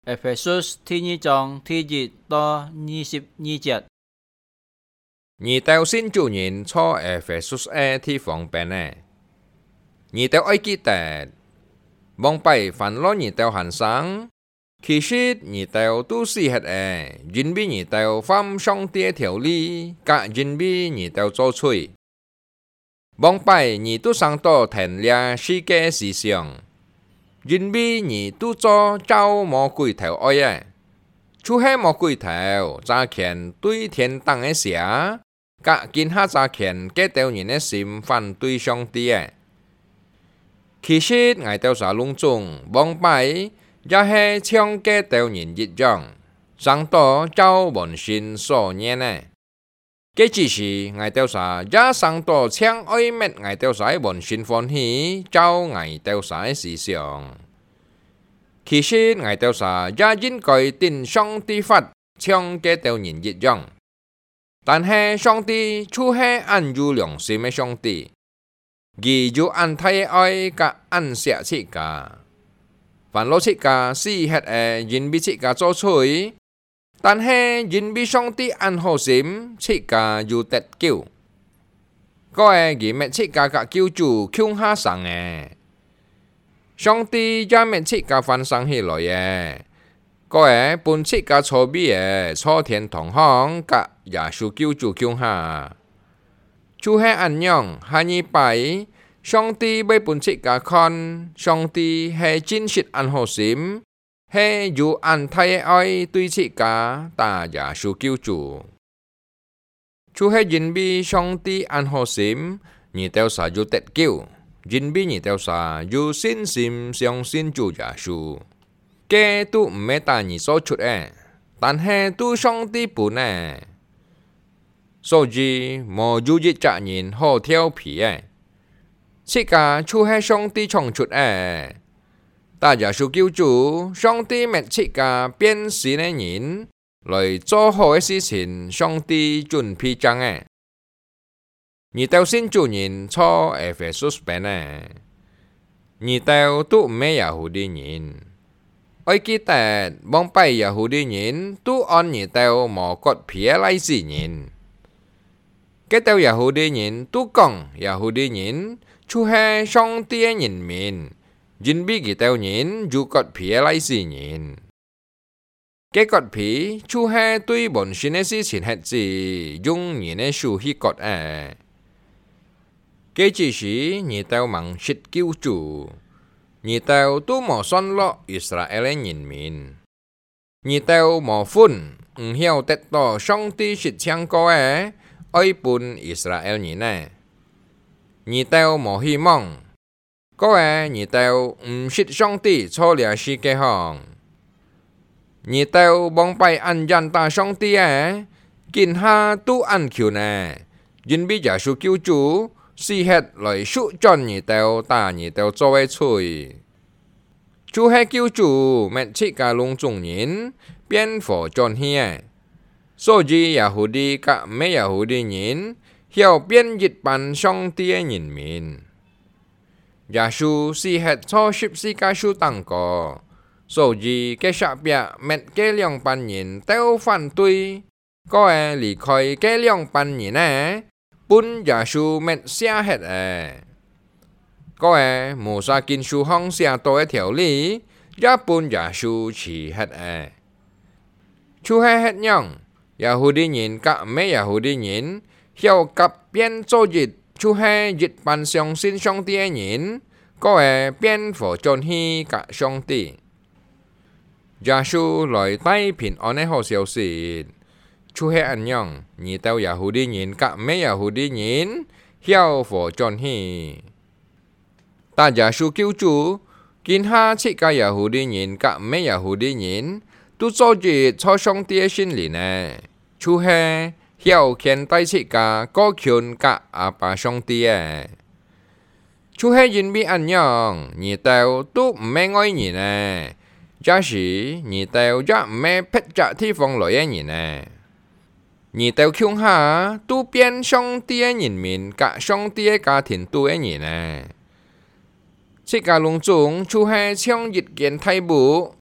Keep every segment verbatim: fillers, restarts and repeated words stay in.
Ephesus thứ nhì章thứ一到二十二節。 而到先主人初 Ephesus 嘅地方邊呢？而到愛記得，望拜煩惱而到行生，其實而到都是係嘅，因為而到犯上帝條例，甲因為而到做罪，望拜而都上到天亮世界思想，因為而都做走魔鬼頭愛嘅，就係魔鬼頭詐騙對天堂嘅寫。甲今下詐騙嘅條人嘅心反對上帝嘅，其實我哋在隆中望拜，也係像嘅條人一樣，上到照本心所念嘅。嘅只是我哋在也上到像愛滅我哋在本心歡喜，照我哋在思想。其實我哋在也應該定上帝法，像嘅條人一樣。但係上帝就係按有良心嘅上帝，佢有按太愛甲按寫切家，凡攞切家是係誒因為切家做錯，但係因為上帝按好心，切家有得救，嗰個佢咪切家甲救主強下生嘅，上帝也咪切家翻生起來嘅。嗰個本切家錯別嘅錯天同行，甲耶穌救主強下，就係咁樣。下一拜，上帝俾本切家看，上帝係真實按好心，係有按太愛對切家，但耶穌救主，就係因為上帝按好心，而到時有得救，因為而到時有信心相信主耶穌。嘅都唔係大而所出嘅，但係都上帝本嘅，所以冇有一隻人好調皮嘅，切家就係上帝創出嘅，但耶穌救主，上帝咪切家變善嘅人來做好嘅事情，上帝準備將嘅，而到先主人錯 Ephesus 邊嘅，而到都唔係猶太人。愛記得望拜耶穌啲人都按而到無割皮嘅來事人，嗰到耶穌啲人都講耶穌啲人就係上帝嘅人民，因為佢到人有割皮嘅來事人，嗰割皮就係對本身嘅事情係指用人嘅手去割嘅，嗰只是而到盲失救主。而到都冇信落以色列嘅人民，而到冇分唔曉得到上帝是唱歌嘅愛本以色列人呢，而到冇希望，嗰個而到唔識上帝錯了世界行，而到望拜按人大上帝嘅，見下都按求呢，因為耶穌救主。是係來縮盡而到大而到作為罪，就係救主咪切家隆中人變火盡氣，所以耶穌啲甲唔係耶穌啲人，要變一般上帝嘅人民。耶穌是係錯十字架樹當過，所以嘅下邊咪嘅兩班人都反對，嗰個離開嘅兩班人呢？本耶穌咪寫hết誒，嗰個摩西經書上寫到嘅條例，也本耶穌寫hết誒，就係咁樣。耶穌啲人甲唔係耶穌啲人，要甲變做一，就係一般相信上帝嘅人，嗰個變火盡氣甲上帝。耶穌來帶平安嘅好消息。就係咁樣，而到耶穌啲人甲唔係耶穌啲人，曉火盡氣。但耶穌救主，見下切個耶穌啲人甲唔係耶穌啲人，都做住錯上帝嘅心靈呢，就係曉見帶切個高強甲阿爸上帝嘅，就係因為咁樣，而到都唔係愛人呢，也是而到也唔係撇จาก地方來嘅人呢。而到強下都變上帝嘅人民，甲上帝嘅家庭都嘅人呢，切家隆中就係像一件大霧，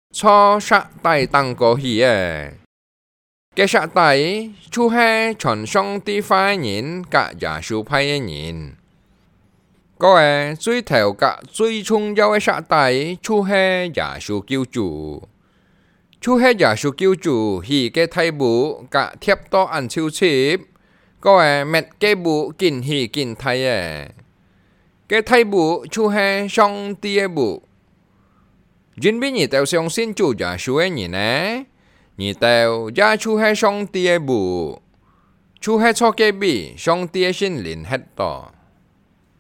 cho sát tài tăng có hì à. Cái sát tài chú hệ chọn song tí phai nhìn cả giả sư phai nhìn. Có à, duy theo cả duy chung giao cái sát tài chú hệ giả sư kiêu chủ. Chú hệ giả sư kiêu chủ hì cái thay bù cả thiếp to ăn chiêu chịp. Có à, mẹt cái bù kinh hì kinh thay à. Cái thay bù chú hệ song tí bù. Duyên bí nhị tèo xong xin chủ giả sư ấy nhỉ nè. Nhị tèo giá chú hệ song tí bù. Chú hệ cho cái bí song tí xin linh hết tỏ.